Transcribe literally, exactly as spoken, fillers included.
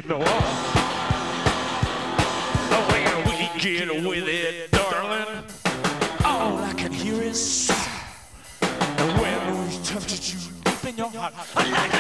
hit the wall. Oh, when we get with it, darling, all I can hear is sound. And when we touch it, you deep in your heart, I like